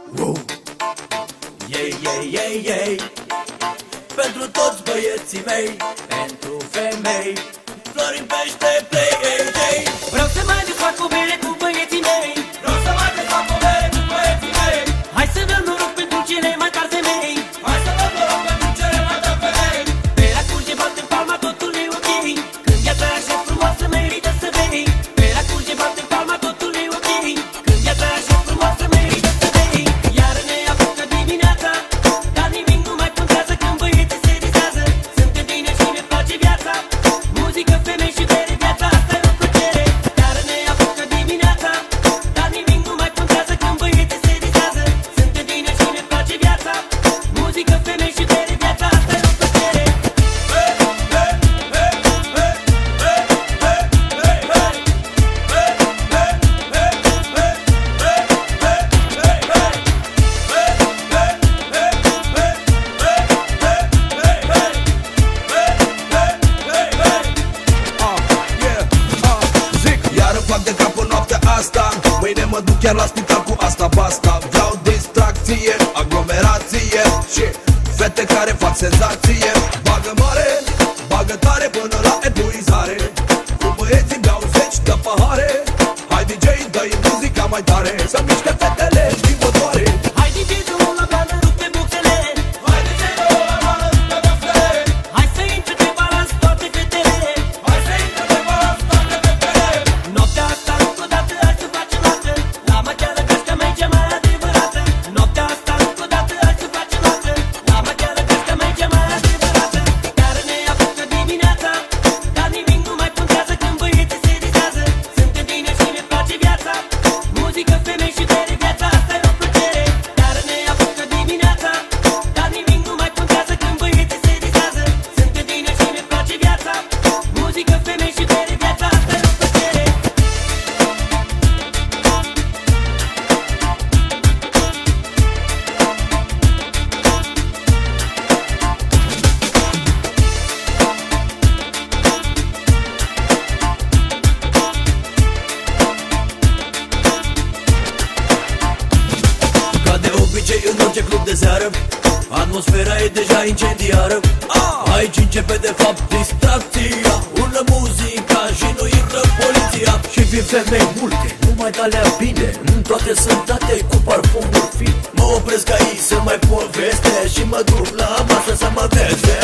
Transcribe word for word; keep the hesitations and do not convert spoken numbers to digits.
uh. Ei, ei, ei, ei. Pentru toți băieții mei, pentru femei, Florin Pește Play, ei, ei. Vreau să mai desfac o bere cu băieții mei, Vreau să mai desfac o bere cu băieții mei. hai să dăm noroc pentru cele mai tari femei. Hai să dăm noroc pentru cele mai tari femei. Berea curge, bate palma, totul e ok. Când viața e așa frumoasă, merită să bei. Berea curge, bate palma, totul e ok. Când viața e așa frumoasă, merită să bei. Iar ne apucă dimineața, dar nimic nu mai contează când băieții se disează. Suntem bine și ne place viața, muzică, femei și bere, viața asta e o plăcere. Iar ne apucă dimineața, dar nimic nu mai contează când băieții se disează. Suntem bine și ne place viața, muzică, femei și bere, viața asta e o plăcere. Iar îmi fac de cap în noaptea asta, mâine mă duc chiar la spital cu asta basta. Vreau distracție, aglomerație și fete care fac senzație. Bagă mare, bagă tare până la epuizare. Cu băieții beau zeci de pahare. Hai D J, dă-i muzica mai tare, să miște fetele din motoare. Hai D J, dă-o la blană, rupe bucele. Hai de ce nu la mână, rupe bucele. Hai să intre pe balans toate fetele. Hai să intre pe balans toate fetele. Noaptea asta încă o dată, hai să facem noapte. La maghiară gașca mea e cea mai adevărată. Noaptea asta încă o dată, hai să facem noapte. La maghiară gașca mea e cea mai adevărată. Care ne apucă dimineața, dar nimic nu mai contează când băieții se disează. Suntem bine și ne place viața, muzică, femei și bere, viața asta e o plăcere. Care ne apucă dimineața, dar nimic nu mai contează când băieții se disează. Suntem bine și ne place viața, muzică, femei și bere, viața asta e o plăcere. Ca de obicei în orice club de seară, atmosfera e deja incendiară. Aici începe de fapt distracția, urlă muzica și nu intră poliția. Și vin femei multe, numai de-alea bine, toate sunt date cu parfumuri fine. Mă opresc aici să mai povestesc și mă duc la masă să mă veste.